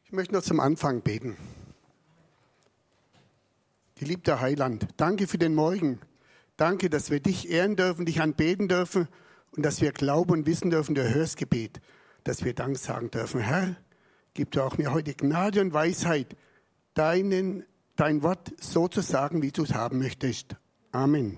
Ich möchte noch zum Anfang beten. Geliebter Heiland, danke für den Morgen. Danke, dass wir dich ehren dürfen, dich anbeten dürfen und dass wir glauben und wissen dürfen, du hörst Gebet, dass wir Dank sagen dürfen. Herr, gib du auch mir heute Gnade und Weisheit, dein Wort so zu sagen, wie du es haben möchtest. Amen.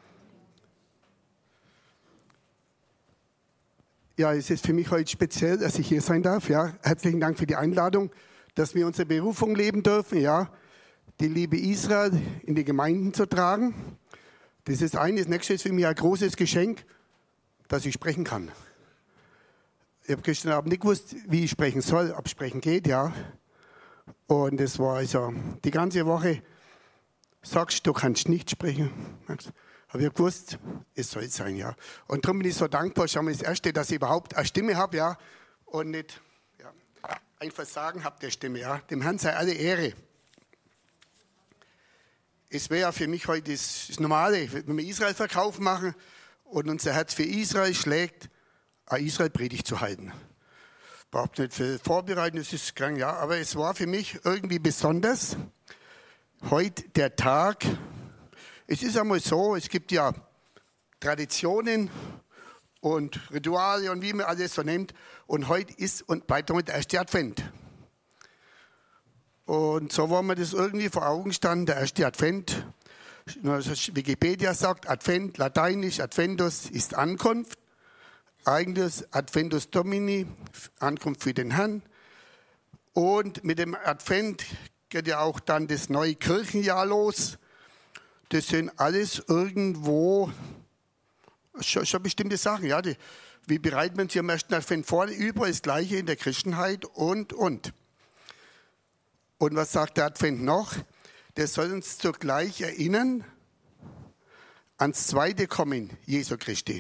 Ja, es ist für mich heute speziell, dass ich hier sein darf. Ja, herzlichen Dank für die Einladung, dass wir unsere Berufung leben dürfen. Ja, die Liebe Israel in die Gemeinden zu tragen. Das ist eines. Das nächste ist für mich ein großes Geschenk, dass ich sprechen kann. Ich habe gestern Abend nicht gewusst, wie ich sprechen soll, ob sprechen geht, ja. Und es war also die ganze Woche, sagst du kannst nicht sprechen. Habe ich gewusst, es soll sein, ja. Und darum bin ich so dankbar, schon mal das Erste, dass ich überhaupt eine Stimme habe, ja. Und nicht ein Versagen habe der Stimme, ja. Dem Herrn sei alle Ehre. Es wäre ja für mich heute das Normale, wenn wir Israel-Verkauf machen und unser Herz für Israel schlägt, eine Israel-Predigt zu halten. Überhaupt nicht für Vorbereiten, das ist krank, ja. Aber es war für mich irgendwie besonders. Heute der Tag. Es ist einmal so, es gibt ja Traditionen und Rituale und wie man alles so nennt. Und heute ist und bleibt damit der erste Advent. Und so war mir das irgendwie vor Augen gestanden, der erste Advent. Wikipedia sagt, Advent, lateinisch, Adventus ist Ankunft. Eigentlich Adventus Domini, Ankunft für den Herrn. Und mit dem Advent geht ja auch dann das neue Kirchenjahr los. Das sind alles irgendwo schon bestimmte Sachen. Ja, wie bereitet man sich am ersten Advent vor? Überall das Gleiche in der Christenheit und. Und was sagt der Advent noch? Der soll uns zugleich erinnern ans zweite Kommen Jesu Christi.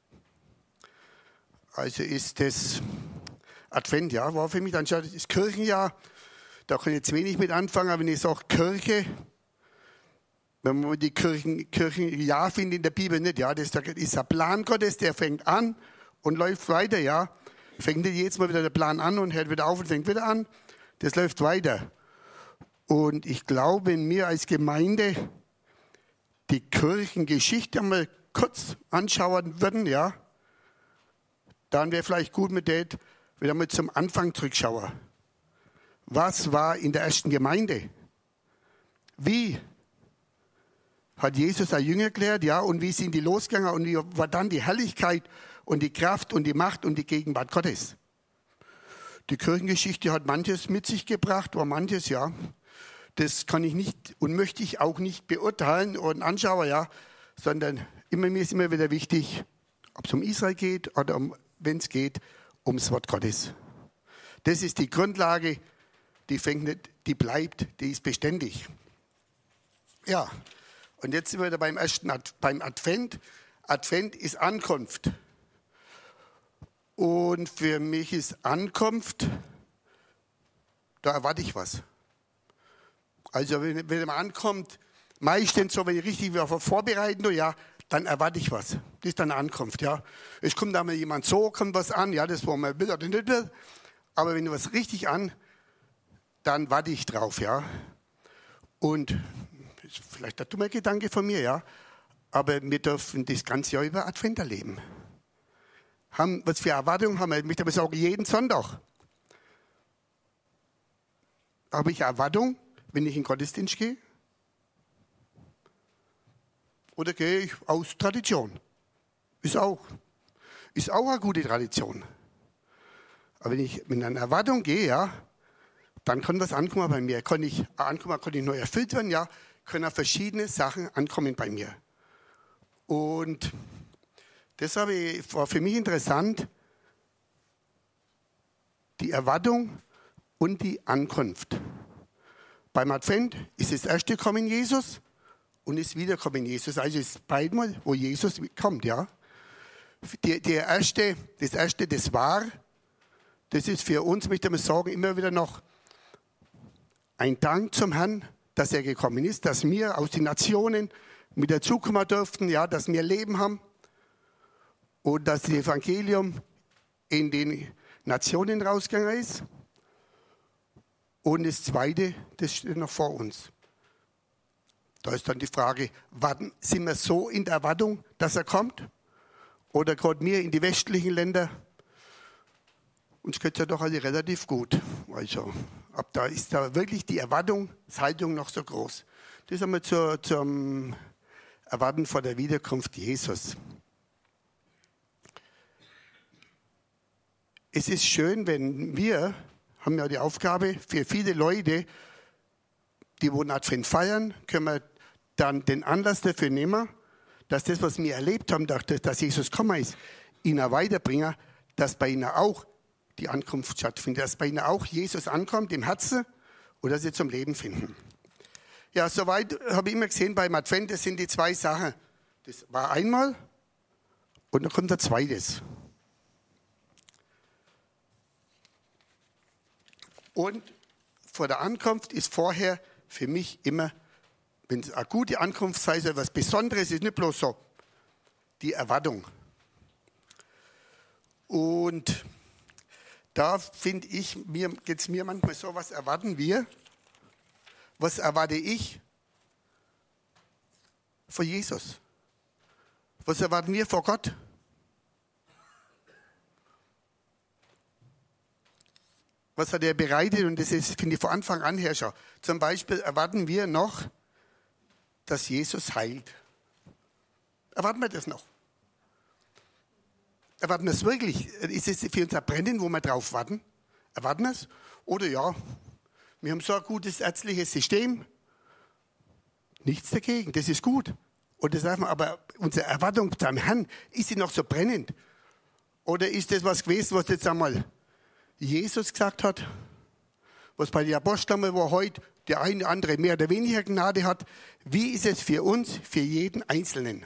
Also ist das Advent, ja, war für mich dann schon das Kirchenjahr. Da kann ich jetzt wenig mit anfangen, aber wenn ich sage Kirche, wenn man die Kirchenjahr findet in der Bibel nicht, ja, das ist der Plan Gottes, der fängt an und läuft weiter, ja. Fängt nicht jedes Mal wieder der Plan an und hört wieder auf und fängt wieder an. Das läuft weiter. Und ich glaube, wenn wir als Gemeinde die Kirchengeschichte einmal kurz anschauen würden, ja, dann wäre vielleicht gut mit dem, wieder mal zum Anfang zurückschauen. Was war in der ersten Gemeinde? Wie hat Jesus ein Jünger gelehrt, ja, und wie sind die losgegangen und wie war dann die Herrlichkeit und die Kraft und die Macht und die Gegenwart Gottes? Die Kirchengeschichte hat manches mit sich gebracht, war manches, ja. Das kann ich nicht und möchte ich auch nicht beurteilen und anschauen, ja, sondern mir ist immer wieder wichtig, ob es um Israel geht oder wenn es geht, ums Wort Gottes. Das ist die Grundlage, die fängt nicht, die bleibt, die ist beständig. Ja. Und jetzt sind wir wieder beim Advent. Advent ist Ankunft. Und für mich ist Ankunft, da erwarte ich was. Also wenn man ankommt, meistens so, wenn ich richtig vorbereiten, ja, dann erwarte ich was. Das ist dann Ankunft, ja. Es kommt da mal jemand so, kommt was an, ja, das war mal will oder nicht will. Aber wenn was richtig an, dann warte ich drauf, ja. Und vielleicht ein dummer Gedanke von mir, ja. Aber wir dürfen das ganze Jahr über Advent erleben. Was für Erwartungen haben wir? Ich möchte aber sagen, jeden Sonntag. Habe ich Erwartung, wenn ich in den Gottesdienst gehe? Oder gehe ich aus Tradition? Ist auch eine gute Tradition. Aber wenn ich mit einer Erwartung gehe, ja, dann kann was ankommen bei mir. Kann ich neu erfüllt werden, ja. Können auch verschiedene Sachen ankommen bei mir. Und deshalb war für mich interessant, die Erwartung und die Ankunft. Beim Advent ist das erste Kommen Jesus und das Wiederkommen Jesus. Also ist beidmal, wo Jesus kommt, ja. Das war, das ist für uns, möchte man sagen, immer wieder noch ein Dank zum Herrn, dass er gekommen ist, dass wir aus den Nationen mit dazukommen durften, ja, dass wir Leben haben und dass das Evangelium in den Nationen rausgegangen ist. Und das Zweite, das steht noch vor uns. Da ist dann die Frage, sind wir so in der Erwartung, dass er kommt? Oder gerade wir in die westlichen Länder, uns geht es ja doch alle relativ gut. Also, ist da wirklich die Erwartungshaltung noch so groß? Das einmal zum Erwarten vor der Wiederkunft Jesus. Es ist schön, wenn wir, haben ja die Aufgabe, für viele Leute, die wohl Advent feiern, können wir dann den Anlass dafür nehmen, dass das, was wir erlebt haben, dass Jesus gekommen ist, ihnen weiterbringen, dass bei ihnen auch die Ankunft stattfindet, dass bei ihnen auch Jesus ankommt im Herzen oder sie zum Leben finden. Ja, soweit habe ich immer gesehen beim Advent, das sind die zwei Sachen. Das war einmal und dann kommt der zweites. Und vor der Ankunft ist vorher für mich immer, wenn es eine gute Ankunft sei, so etwas Besonderes ist, nicht bloß so die Erwartung. Und da finde ich, geht es mir manchmal so, was erwarten wir? Was erwarte ich vor Jesus? Was erwarten wir vor Gott? Was hat er bereitet? Und das ist, finde ich, von Anfang an her schon. Zum Beispiel erwarten wir noch, dass Jesus heilt. Erwarten wir das noch? Erwarten wir es wirklich? Ist es für uns ein Brennen, wo wir drauf warten? Erwarten wir es? Oder ja, wir haben so ein gutes ärztliches System. Nichts dagegen, das ist gut. Und das darf man, aber unsere Erwartung beim Herrn, ist sie noch so brennend? Oder ist das was gewesen, was jetzt einmal Jesus gesagt hat? Was bei den Aposteln, wo heute der eine oder andere mehr oder weniger Gnade hat. Wie ist es für uns, für jeden Einzelnen?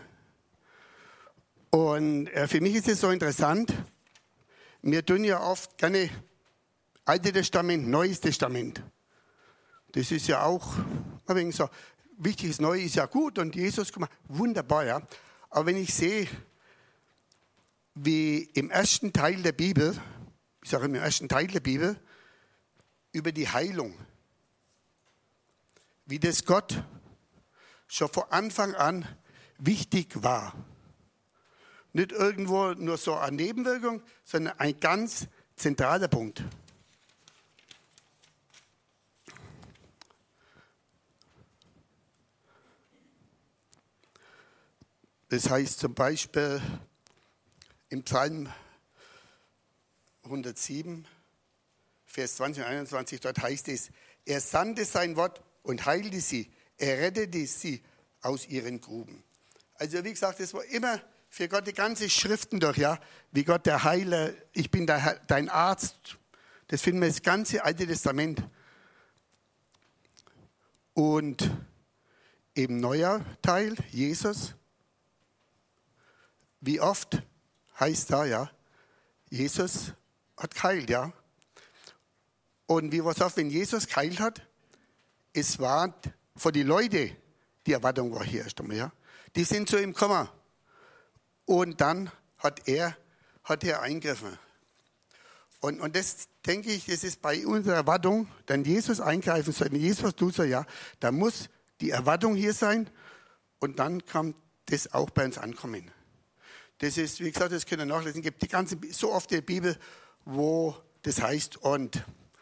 Und für mich ist es so interessant, wir tun ja oft gerne Altes Testament, Neues Testament. Das ist ja auch ein wenig so, wichtiges Neue ist ja gut und Jesus, wunderbar, ja. Aber wenn ich sehe, wie im ersten Teil der Bibel, ich sage im ersten Teil der Bibel, über die Heilung, wie das Gott schon von Anfang an wichtig war. Nicht irgendwo nur so eine Nebenwirkung, sondern ein ganz zentraler Punkt. Das heißt zum Beispiel im Psalm 107, Vers 20 und 21, dort heißt es, er sandte sein Wort und heilte sie, er rettete sie aus ihren Gruben. Also wie gesagt, das war immer für Gott die ganze Schriften durch, ja, wie Gott der Heiler, ich bin dein Arzt, das finden wir das ganze Alte Testament. Und im neuer Teil, Jesus, wie oft heißt da, ja, Jesus hat geheilt, ja. Und wie was oft, wenn Jesus geheilt hat, es war für die Leute, die Erwartung war hier erst einmal, ja. Die sind zu ihm gekommen. Und dann hat er eingegriffen. Und das denke ich, das ist bei unserer Erwartung, dann Jesus eingreifen soll, wenn Jesus tut so, ja, da muss die Erwartung hier sein und dann kann das auch bei uns ankommen. Das ist, wie gesagt, das können wir nachlesen, es gibt die ganze, so oft in der Bibel, wo das heißt und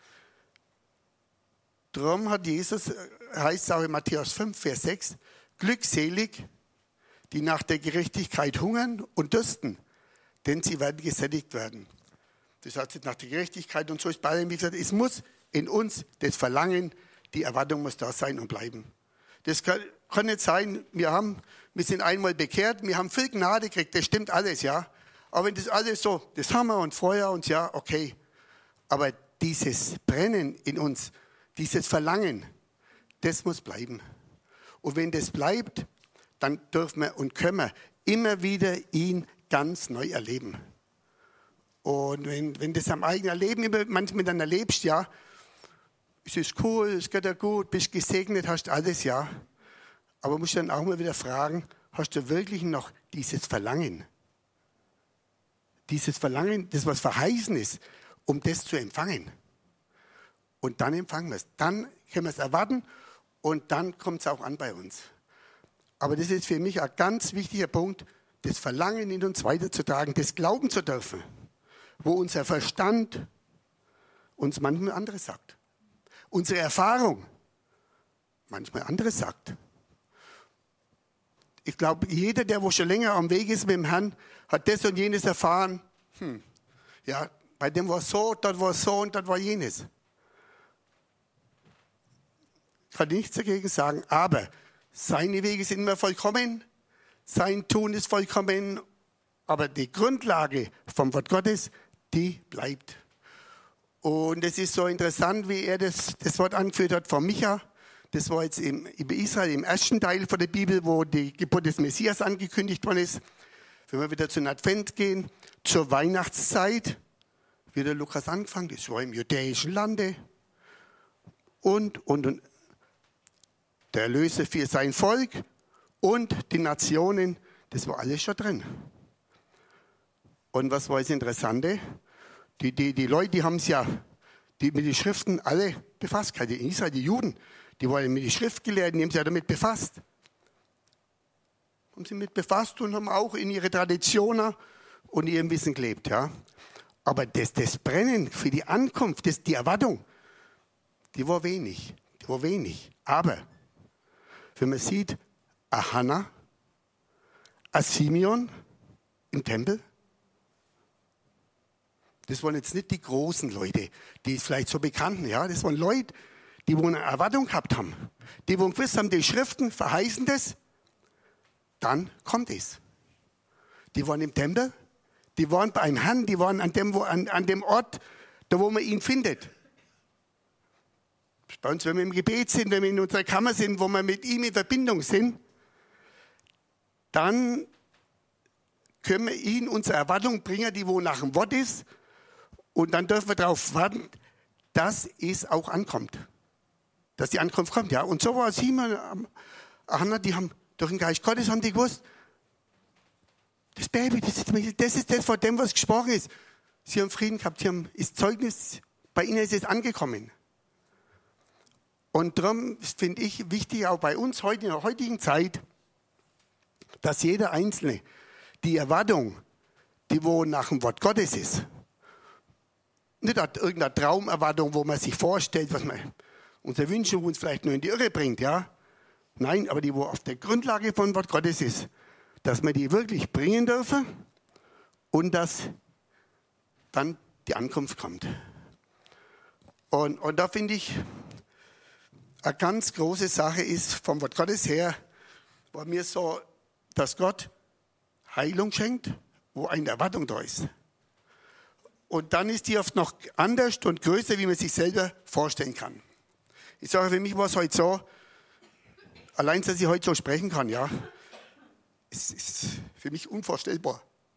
darum hat Jesus, heißt es auch in Matthäus 5, Vers 6, glückselig, die nach der Gerechtigkeit hungern und dürsten, denn sie werden gesättigt werden. Das heißt, nach der Gerechtigkeit und so ist bei allem, wie gesagt, es muss in uns das Verlangen, die Erwartung muss da sein und bleiben. Das kann nicht sein, wir sind einmal bekehrt, wir haben viel Gnade gekriegt, das stimmt alles, ja. Aber wenn das alles so, das haben wir und vorher und ja, okay. Aber dieses Brennen in uns, dieses Verlangen, das muss bleiben. Und wenn das bleibt, dann dürfen wir und können wir immer wieder ihn ganz neu erleben. Und wenn das am eigenen Leben manchmal dann erlebst, ja, es ist cool, es geht dir gut, bist gesegnet, hast alles, ja. Aber musst dann auch mal wieder fragen, hast du wirklich noch dieses Verlangen? Dieses Verlangen, das was verheißen ist, um das zu empfangen. und dann empfangen wir es. Dann können wir es erwarten und dann kommt es auch an bei uns. Aber das ist für mich ein ganz wichtiger Punkt, das Verlangen in uns weiterzutragen, das glauben zu dürfen, wo unser Verstand uns manchmal anderes sagt. Unsere Erfahrung manchmal anderes sagt. Ich glaube, jeder, der wo schon länger am Weg ist mit dem Herrn, hat das und jenes erfahren. Ja, bei dem war es so, dort war es so und dort war jenes. Ich kann nichts dagegen sagen, aber seine Wege sind immer vollkommen, sein Tun ist vollkommen, aber die Grundlage vom Wort Gottes, die bleibt. Und es ist so interessant, wie er das Wort angeführt hat von Micha. Das war jetzt über Israel im ersten Teil von der Bibel, wo die Geburt des Messias angekündigt worden ist. Wenn wir wieder zu den Advent gehen, zur Weihnachtszeit, wird der Lukas angefangen, das war im judäischen Lande. Und der Erlöser für sein Volk und die Nationen, das war alles schon drin. Und was war das Interessante? Die Leute, die haben es ja mit den Schriften alle befasst. Die in Israel, die Juden, die waren mit den Schriftgelehrten, die haben sich ja damit befasst. Haben sich mit befasst und haben auch in ihre Traditionen und ihrem Wissen gelebt. Ja. Aber das Brennen für die Ankunft, die Erwartung, die war wenig. Aber wenn man sieht, Hannah, Simeon im Tempel, das waren jetzt nicht die großen Leute, die vielleicht so bekannten. Ja? Das waren Leute, die eine Erwartung gehabt haben. Die gewusst haben, die Schriften verheißen das, dann kommt es. Die waren im Tempel, die waren beim Herrn, die waren an dem Ort, da wo man ihn findet. Bei uns, wenn wir im Gebet sind, wenn wir in unserer Kammer sind, wo wir mit ihm in Verbindung sind, dann können wir ihn unsere Erwartung bringen, die wo nach dem Wort ist. Und dann dürfen wir darauf warten, dass es auch ankommt. Dass die Ankunft kommt. Ja. Und so war Simon, Hannah, die haben durch den Geist Gottes haben die gewusst, das Baby, das ist das, von dem, was gesprochen ist. Sie haben Frieden gehabt, sie haben das Zeugnis, bei ihnen ist es angekommen. Und darum finde ich wichtig, auch bei uns heute in der heutigen Zeit, dass jeder Einzelne die Erwartung, die wo nach dem Wort Gottes ist, nicht irgendeine Traumerwartung, wo man sich vorstellt, was man unsere Wünsche uns vielleicht nur in die Irre bringt, ja. Nein, aber die, wo auf der Grundlage von Wort Gottes ist, dass wir die wirklich bringen dürfen und dass dann die Ankunft kommt. Und da finde ich, eine ganz große Sache ist vom Wort Gottes her, war mir so, dass Gott Heilung schenkt, wo eine Erwartung da ist. Und dann ist die oft noch anders und größer, wie man sich selber vorstellen kann. Ich sage, für mich war es heute so, allein, dass ich heute so sprechen kann, ja, es ist für mich unvorstellbar.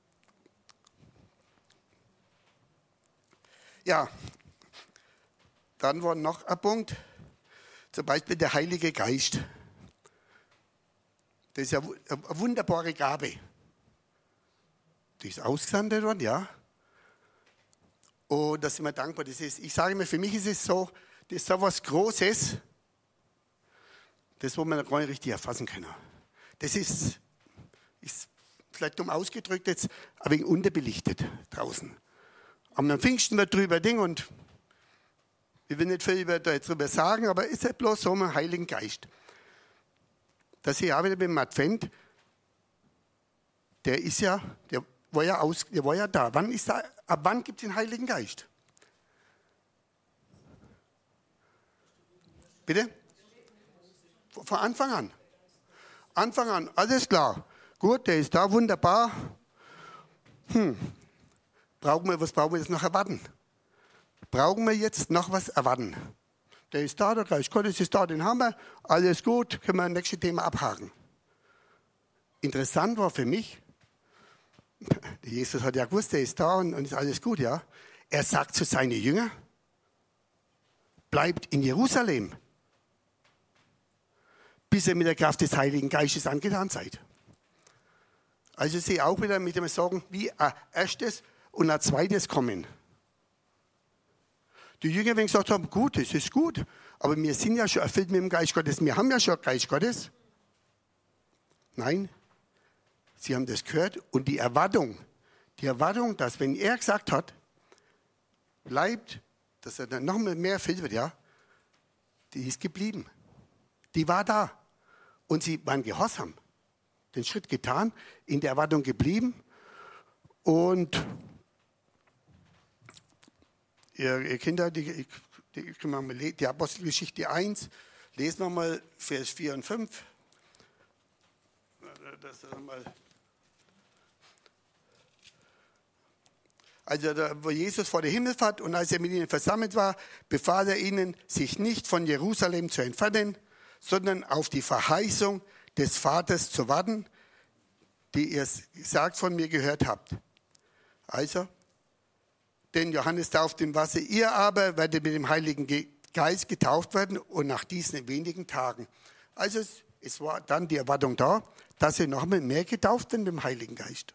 Ja, dann war noch ein Punkt, zum Beispiel der Heilige Geist. Das ist ja eine wunderbare Gabe. Die ist ausgesandt worden, ja. Und da sind wir dankbar. Ich sage mir, für mich ist es so, das ist so was Großes, das, wo man gar nicht richtig erfassen kann. Das ist vielleicht dumm ausgedrückt jetzt, ein wenig unterbelichtet draußen. Am Pfingsten wird drüber Ding und ich will nicht viel darüber sagen, aber es ist halt bloß so ein Heiligen Geist. Das hier auch wieder beim Advent, der war ja da. Ab wann gibt es den Heiligen Geist? Bitte? Von Anfang an. Anfang an, alles klar. Gut, der ist da, wunderbar. Was brauchen wir jetzt noch erwarten? Brauchen wir jetzt noch was erwarten? Der ist da, der Geist Gottes ist da, den haben wir. Alles gut, können wir das nächste Thema abhaken. Interessant war für mich, Jesus hat ja gewusst, der ist da und ist alles gut, ja. Er sagt zu seinen Jüngern, bleibt in Jerusalem, bis ihr mit der Kraft des Heiligen Geistes angetan seid. Also ich sehe auch wieder mit dem Sagen, wie ein erstes und ein zweites kommen. Die Jünger, wenn gesagt haben, gut, es ist gut, aber wir sind ja schon erfüllt mit dem Geist Gottes, wir haben ja schon Geist Gottes. Nein, sie haben das gehört und die Erwartung, dass wenn er gesagt hat, bleibt, dass er dann noch mehr erfüllt wird, ja, die ist geblieben. Die war da und sie waren gehorsam, den Schritt getan, in der Erwartung geblieben und ihr Kinder, die Apostelgeschichte 1, lesen wir mal Vers 4 und 5. Also wo Jesus vor der Himmelfahrt und als er mit ihnen versammelt war, befahl er ihnen, sich nicht von Jerusalem zu entfernen, sondern auf die Verheißung des Vaters zu warten, die ihr gesagt von mir gehört habt. Also, denn Johannes tauft im Wasser, ihr aber werdet mit dem Heiligen Geist getauft werden und nach diesen wenigen Tagen. Also es war dann die Erwartung da, dass sie noch mehr getauft werden mit dem Heiligen Geist.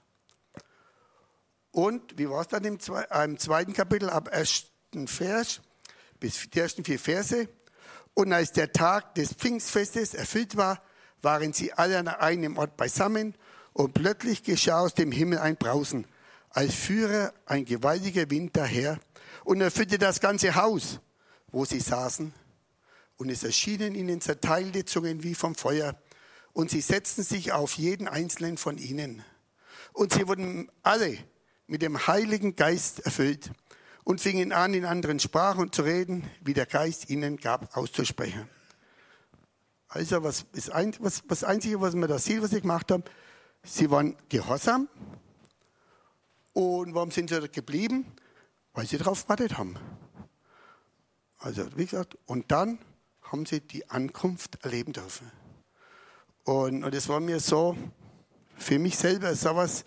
Und wie war es dann im zweiten Kapitel, ab ersten Vers bis die ersten 4 Verse? Und als der Tag des Pfingstfestes erfüllt war, waren sie alle an einem Ort beisammen und plötzlich geschah aus dem Himmel ein Brausen, als führe ein gewaltiger Wind daher und erfüllte das ganze Haus, wo sie saßen. Und es erschienen ihnen zerteilte Zungen wie vom Feuer und sie setzten sich auf jeden einzelnen von ihnen. Und sie wurden alle mit dem Heiligen Geist erfüllt und fingen an, in anderen Sprachen zu reden, wie der Geist ihnen gab, auszusprechen. Also das Einzige, was man da sieht, was sie gemacht haben, sie waren gehorsam. Und warum sind sie da geblieben? Weil sie darauf gewartet haben. Also wie gesagt, und dann haben sie die Ankunft erleben dürfen. Und das war mir so, für mich selber, sowas,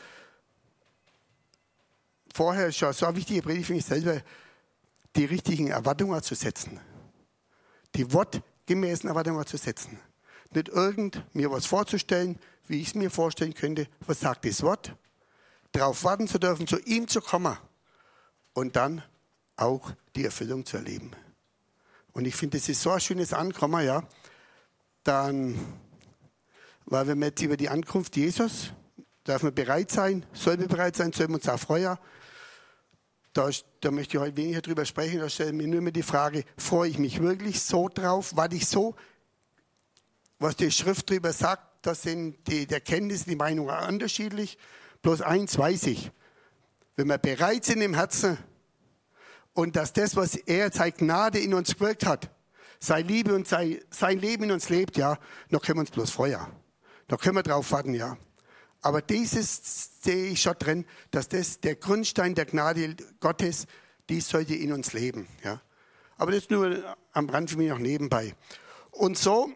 vorher schon so eine wichtige Predigt für mich selber, die richtigen Erwartungen zu setzen. Die wortgemäßen Erwartungen zu setzen. Nicht mir was vorzustellen, wie ich es mir vorstellen könnte, was sagt das Wort, darauf warten zu dürfen, zu ihm zu kommen und dann auch die Erfüllung zu erleben. Und ich finde, das ist so ein schönes Ankommen, ja. Dann, weil wenn wir jetzt über die Ankunft Jesus, darf man bereit sein, soll man bereit sein, sollen wir uns auch freuen. Da möchte ich heute weniger drüber sprechen, da stelle ich mir nur immer die Frage, freue ich mich wirklich so drauf, warte ich so, was die Schrift drüber sagt, da sind die Erkenntnisse, die Meinungen unterschiedlich. Bloß eins weiß ich, wenn wir bereit sind im Herzen und dass das, was er, seine Gnade in uns gewirkt hat, seine Liebe und sein Leben in uns lebt, ja, noch können wir uns bloß freuen. Noch können wir drauf warten, ja. Aber dieses sehe ich schon drin, dass das der Grundstein der Gnade Gottes, dies sollte in uns leben, ja. Aber das nur am Rand für mich noch nebenbei. Und so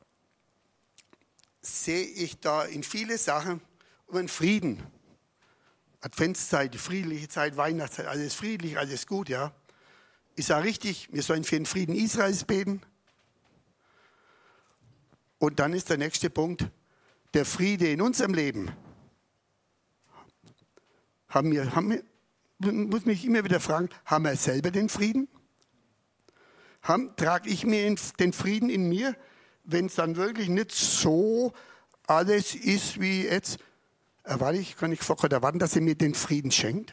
sehe ich da in viele Sachen über den Frieden. Adventszeit, die friedliche Zeit, Weihnachtszeit, alles friedlich, alles gut, ja. Ist ja richtig, wir sollen für den Frieden Israels beten. Und dann ist der nächste Punkt, der Friede in unserem Leben. Muss mich immer wieder fragen, haben wir selber den Frieden? Trage ich mir den Frieden in mir, wenn es dann wirklich nicht so alles ist wie jetzt? Kann ich vor Gott erwarten, dass er mir den Frieden schenkt?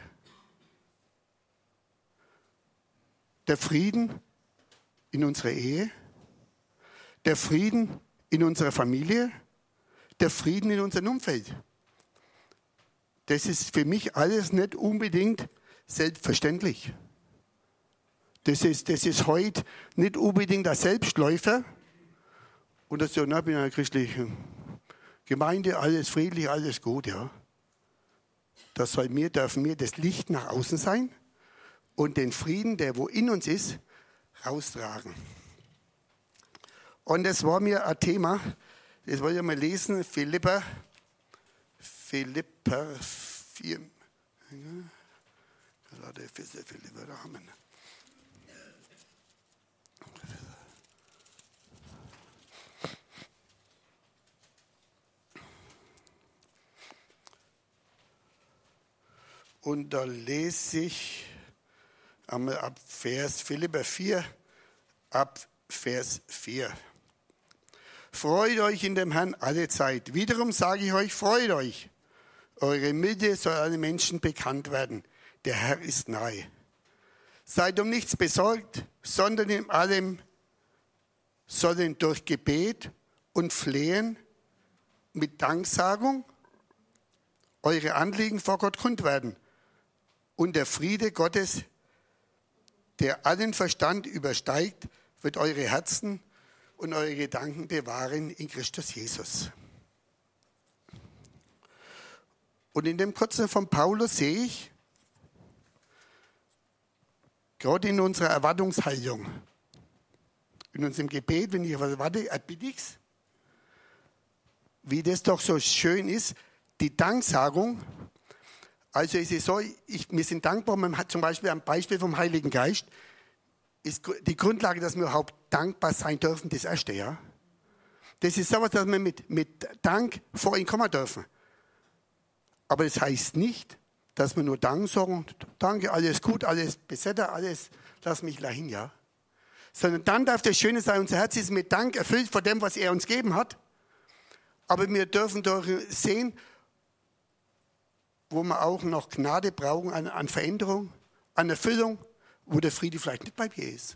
Der Frieden in unserer Ehe, der Frieden in unserer Familie, der Frieden in unserem Umfeld. Das ist für mich alles nicht unbedingt selbstverständlich. Das ist heute nicht unbedingt ein Selbstläufer. Und das so, ich bin in einer christlichen Gemeinde, alles friedlich, alles gut, ja. Dürfen wir das Licht nach außen sein und den Frieden, der wo in uns ist, raustragen. Und das war mir ein Thema, das wollte ich mal lesen, Philipper 4. Philipper, da haben wir. Und da lese ich Einmal ab Philipper 4, ab Vers 4. Freut euch in dem Herrn alle Zeit. Wiederum sage ich euch, freut euch. Eure Milde soll allen Menschen bekannt werden. Der Herr ist nahe. Seid um nichts besorgt, sondern in allem sollen durch Gebet und Flehen mit Danksagung eure Anliegen vor Gott kund werden. Und der Friede Gottes, der allen Verstand übersteigt, wird eure Herzen und eure Gedanken bewahren in Christus Jesus. Und in dem kurzen von Paulus sehe ich, gerade in unserer Erwartungshaltung, in unserem Gebet, wenn ich was erwarte, erbitte ich es, wie das doch so schön ist, die Danksagung. Also es ist so, wir sind dankbar, man hat zum Beispiel am Beispiel vom Heiligen Geist, ist die Grundlage, dass wir überhaupt dankbar sein dürfen, das Erste, ja. Das ist sowas, dass wir mit Dank vor ihn kommen dürfen. Aber das heißt nicht, dass wir nur Dank sagen, danke, alles gut, alles besetter, alles, lass mich dahin, ja. Sondern dann darf das Schöne sein, unser Herz ist mit Dank erfüllt von dem, was er uns gegeben hat. Aber wir dürfen doch sehen, wo wir auch noch Gnade brauchen an Veränderung, an Erfüllung, wo der Friede vielleicht nicht bei mir ist.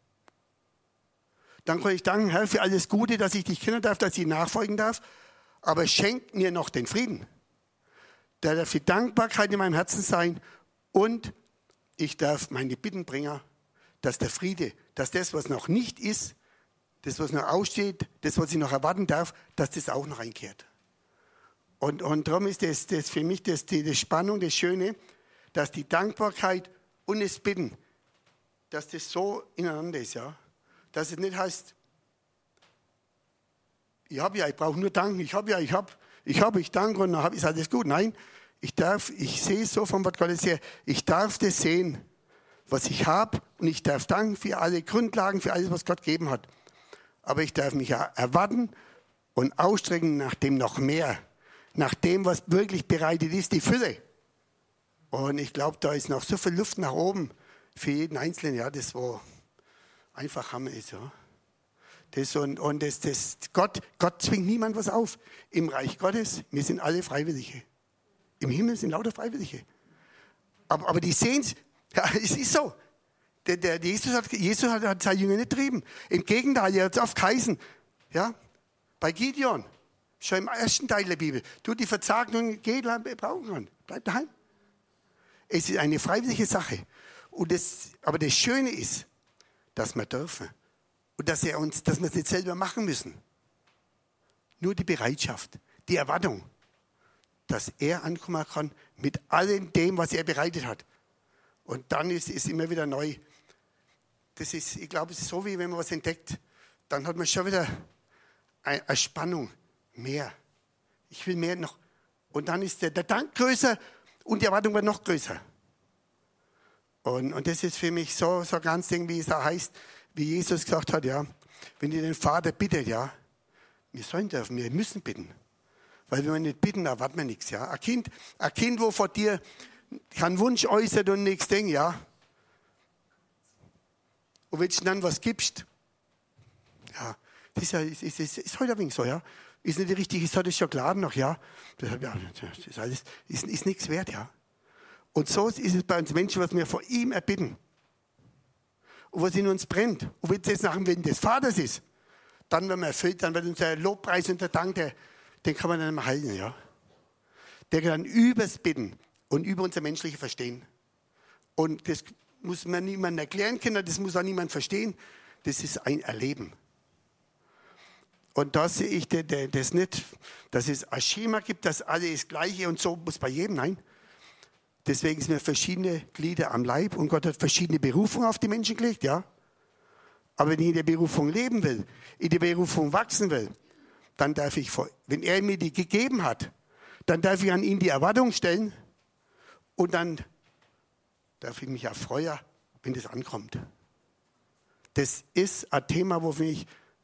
Dann kann ich danken, Herr, für alles Gute, dass ich dich kennen darf, dass ich nachfolgen darf, aber schenk mir noch den Frieden. Da darf die Dankbarkeit in meinem Herzen sein und ich darf meine Bitten bringen, dass der Friede, dass das, was noch nicht ist, das, was noch aussteht, das, was ich noch erwarten darf, dass das auch noch einkehrt. Und darum ist das für mich die Spannung, das Schöne, dass die Dankbarkeit und das Bitten, dass das so ineinander ist, ja. Dass es nicht heißt, ich brauche nur danken, ich danke und dann ist alles gut. Nein, ich sehe es so vom Wort Gottes her, ich darf das sehen, was ich habe und ich darf danken für alle Grundlagen, für alles, was Gott gegeben hat. Aber ich darf mich ja erwarten und ausstrecken nach dem noch mehr, nach dem, was wirklich bereitet ist, die Fülle. Und ich glaube, da ist noch so viel Luft nach oben für jeden Einzelnen, ja, das wo einfach Hammer ist, ja. Gott zwingt niemand was auf. Im Reich Gottes, wir sind alle Freiwillige. Im Himmel sind lauter Freiwillige. Aber die sehen es, ja, es ist so. Jesus hat seine Jünger nicht getrieben. Im Gegenteil, er hat es oft geheißen. Ja? Bei Gideon, schon im ersten Teil der Bibel, du die Verzagnung brauchen kann. Bleib daheim. Es ist eine freiwillige Sache. Aber das Schöne ist, dass wir dürfen. Und dass wir es nicht selber machen müssen. Nur die Bereitschaft, die Erwartung, dass er ankommen kann mit allem dem, was er bereitet hat. Und dann ist immer wieder neu. Ich glaube, es ist so, wie wenn man was entdeckt, dann hat man schon wieder eine Spannung, mehr. Ich will mehr noch. Und dann ist der Dank größer und die Erwartung wird noch größer. Und das ist für mich so ganz Ding, wie es da heißt, wie Jesus gesagt hat, ja, wenn ihr den Vater bittet, ja, wir sollen dürfen, wir müssen bitten. Weil wenn wir nicht bitten, erwarten wir nichts, ja. Ein Kind, wo vor dir keinen Wunsch äußert und nichts denkt, ja. Und wenn du dann was gibst, ja, das ist heute ein wenig so, ja. Ist nicht die richtige Sorte Schokolade noch, ja. Das ist alles, ist nichts wert, ja. Und so ist es bei uns Menschen, was wir vor ihm erbitten. Und was in uns brennt. Und wenn es jetzt nach dem Willen des Vaters ist, dann werden wir erfüllt, dann wird unser Lobpreis und der Dank, den kann man dann mal halten, ja. Der kann dann übers Bitten und über unser menschliches Verstehen. Und das muss man niemandem erklären können, das muss auch niemand verstehen. Das ist ein Erleben. Und da sehe ich das nicht, dass es ein Schema gibt, dass alles das Gleiche und so muss bei jedem, nein. Deswegen sind wir verschiedene Glieder am Leib und Gott hat verschiedene Berufungen auf die Menschen gelegt, ja. Aber wenn ich in der Berufung leben will, in der Berufung wachsen will, dann darf ich, wenn er mir die gegeben hat, dann darf ich an ihn die Erwartung stellen und dann darf ich mich auch freuen, wenn das ankommt. Das ist ein Thema, wo mich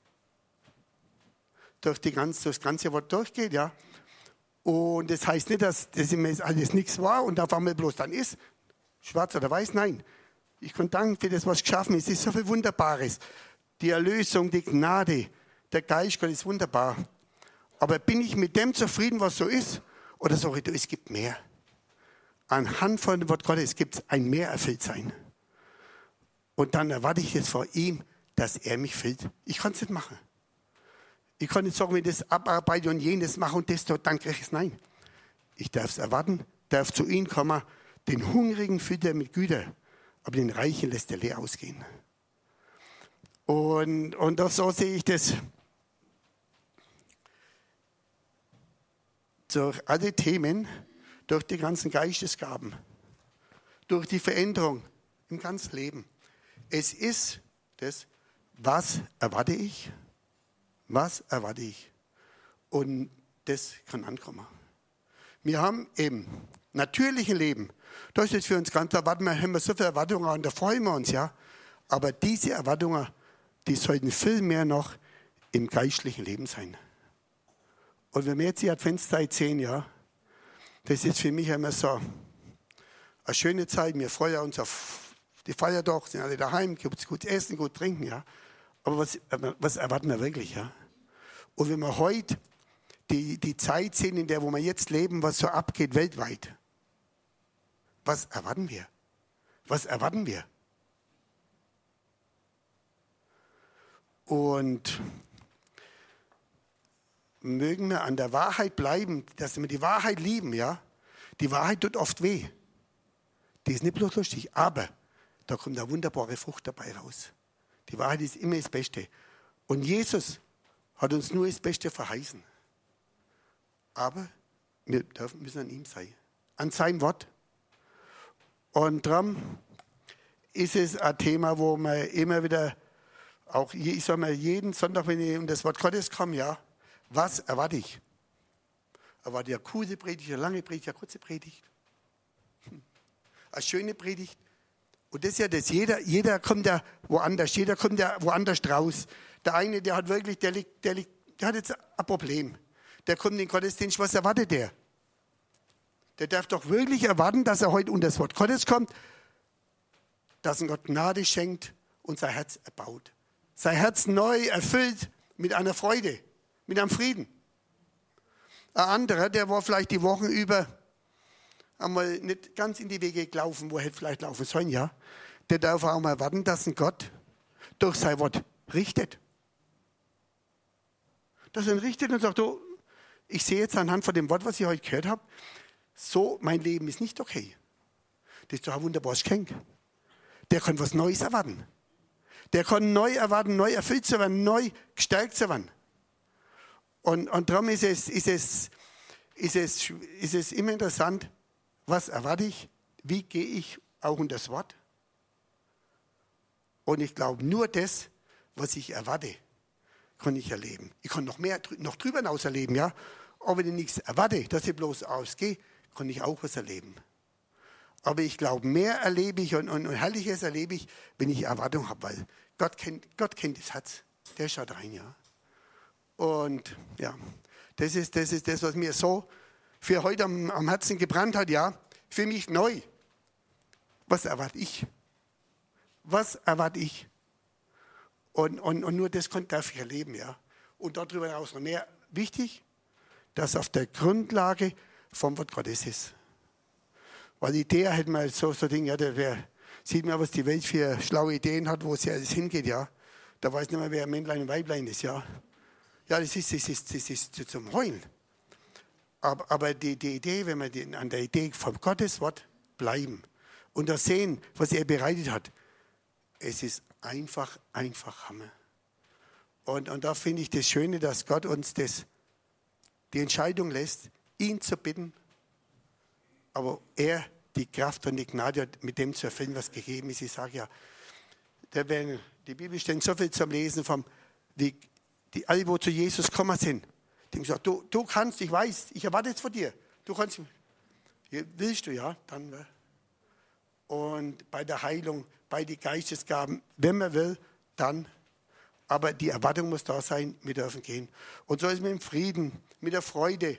durch das ganze Wort durchgeht, ja. Und das heißt nicht, dass das immer alles nichts war und auf einmal bloß dann ist, schwarz oder weiß, nein. Ich kann danken für das, was geschaffen ist. Es ist so viel Wunderbares. Die Erlösung, die Gnade, der Geist Gottes ist wunderbar. Aber bin ich mit dem zufrieden, was so ist? Oder sage ich, es gibt mehr? Anhand von dem Wort Gottes gibt es ein Mehrerfülltsein. Und dann erwarte ich jetzt vor ihm, dass er mich füllt. Ich kann es nicht machen. Ich kann nicht sagen, wenn ich das abarbeite und jenes mache und das dort, dann kriege ich es. Nein. Ich darf es erwarten, darf zu ihm kommen, den Hungrigen füllt er mit Güter, aber den Reichen lässt er leer ausgehen. Und so sehe ich das. Durch alle Themen, durch die ganzen Geistesgaben, durch die Veränderung im ganzen Leben. Es ist das, was erwarte ich? Was erwarte ich? Und das kann ankommen. Wir haben im natürlichen Leben, das ist für uns ganz erwarten, wir haben so viele Erwartungen und da freuen wir uns, ja. Aber diese Erwartungen, die sollten viel mehr noch im geistlichen Leben sein. Und wenn wir jetzt die Adventszeit sehen, ja, das ist für mich immer so eine schöne Zeit. Wir freuen uns auf die Feiertage, sind alle daheim, gibt es gut essen, gut trinken, ja. Aber was erwarten wir wirklich, ja? Und wenn wir heute die Zeit sehen, in der wo wir jetzt leben, was so abgeht weltweit, was erwarten wir? Was erwarten wir? Und mögen wir an der Wahrheit bleiben, dass wir die Wahrheit lieben, ja? Die Wahrheit tut oft weh. Die ist nicht bloß lustig, aber da kommt eine wunderbare Frucht dabei raus. Die Wahrheit ist immer das Beste. Und Jesus hat uns nur das Beste verheißen. Aber wir müssen an ihm sein, an seinem Wort. Und darum ist es ein Thema, wo man immer wieder, auch ich sage mal, jeden Sonntag, wenn ich um das Wort Gottes komme, ja, was erwarte ich? Erwarte ich eine kurze Predigt, eine lange Predigt, eine kurze Predigt? Eine schöne Predigt? Und das ist ja das, jeder kommt ja woanders, jeder kommt ja woanders raus. Der eine, der hat wirklich, der hat jetzt ein Problem. Der kommt in den Gottesdienst, was erwartet der? Der darf doch wirklich erwarten, dass er heute unter das Wort Gottes kommt, dass ihm Gott Gnade schenkt und sein Herz erbaut. Sein Herz neu erfüllt mit einer Freude, mit einem Frieden. Ein anderer, der war vielleicht die Wochen über einmal nicht ganz in die Wege gelaufen, wo er hätte vielleicht laufen sollen, ja. Der darf auch mal erwarten, dass ein Gott durch sein Wort richtet. Dass er ihn richtet und sagt, oh, ich sehe jetzt anhand von dem Wort, was ich heute gehört habe, so, mein Leben ist nicht okay. Das ist doch ein wunderbares Geschenk. Der kann was Neues erwarten. Der kann neu erwarten, neu erfüllt zu werden, neu gestärkt zu werden. Und darum ist es immer interessant, was erwarte ich, wie gehe ich auch in das Wort. Und ich glaube, nur das, was ich erwarte, kann ich erleben. Ich kann noch mehr, noch drüber hinaus erleben, ja. Aber wenn ich nichts erwarte, dass ich bloß ausgehe, kann ich auch was erleben. Aber ich glaube, mehr erlebe ich und Herrliches erlebe ich, wenn ich Erwartung habe, weil Gott kennt das Herz. Der schaut rein, ja. Und ja, das ist das, was mir so für heute am Herzen gebrannt hat, ja. Für mich neu. Was erwarte ich? Was erwarte ich? Und nur das darf ich erleben, ja. Und darüber hinaus noch mehr wichtig, dass auf der Grundlage vom Wort Gottes ist. Weil Idee hätte man so Dinge, ja, sieht man, was die Welt für schlaue Ideen hat, wo es ja alles hingeht, ja. Da weiß nicht mehr, wer Männlein und Weiblein ist, ja. Ja, das ist zum Heulen. Aber die Idee, wenn wir an der Idee vom Gottes Wort bleiben und das sehen, was er bereitet hat, es ist einfach Hammer. Und da finde ich das Schöne, dass Gott uns die Entscheidung lässt, ihn zu bitten, aber er die Kraft und die Gnade hat, mit dem zu erfüllen, was gegeben ist. Ich sage ja, die Bibel steht so viel zum Lesen, alle, wo zu Jesus gekommen sind, die haben gesagt, du kannst, ich weiß, ich erwarte jetzt von dir. Du kannst, willst du, ja, dann. Und bei der Heilung, bei den Geistesgaben, wenn man will, dann. Aber die Erwartung muss da sein, wir dürfen gehen. Und so ist es mit dem Frieden, mit der Freude.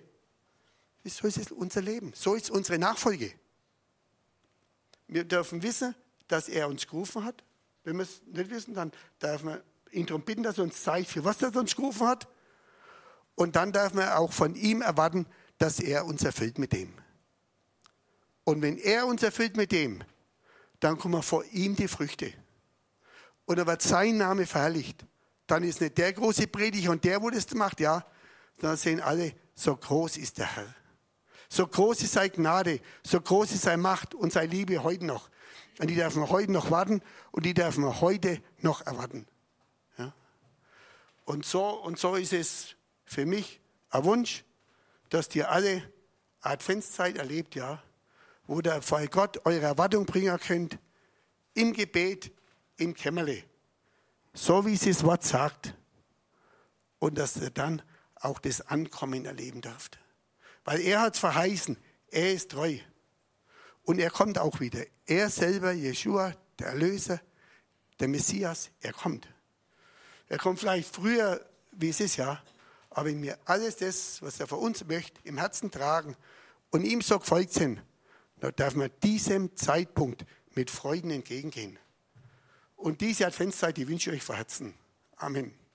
So ist es unser Leben, so ist unsere Nachfolge. Wir dürfen wissen, dass er uns gerufen hat. Wenn wir es nicht wissen, dann darf man ihn darum bitten, dass er uns zeigt, für was er uns gerufen hat. Und dann darf man auch von ihm erwarten, dass er uns erfüllt mit dem. Und wenn er uns erfüllt mit dem, dann kommen vor ihm die Früchte. Und dann wird sein Name verherrlicht. Dann ist nicht der große Prediger und der, wo das macht, ja, sondern sehen alle, so groß ist der Herr. So groß ist seine Gnade, so groß ist seine Macht und seine Liebe heute noch. Und die dürfen wir heute noch warten und die dürfen wir heute noch erwarten. Ja? Und so ist es für mich ein Wunsch, dass ihr alle Adventszeit erlebt, ja, wo ihr vor Gott eure Erwartung bringen könnt, im Gebet, im Kämmerle, so wie es das Wort sagt, und dass ihr dann auch das Ankommen erleben dürft. Weil er hat es verheißen, er ist treu. Und er kommt auch wieder. Er selber, Jeschua, der Erlöser, der Messias, er kommt. Er kommt vielleicht früher, wie es ist, ja. Aber wenn wir alles das, was er von uns möchte, im Herzen tragen und ihm so gefolgt sind, dann darf man diesem Zeitpunkt mit Freuden entgegengehen. Und diese Adventszeit, die wünsche ich euch von Herzen. Amen.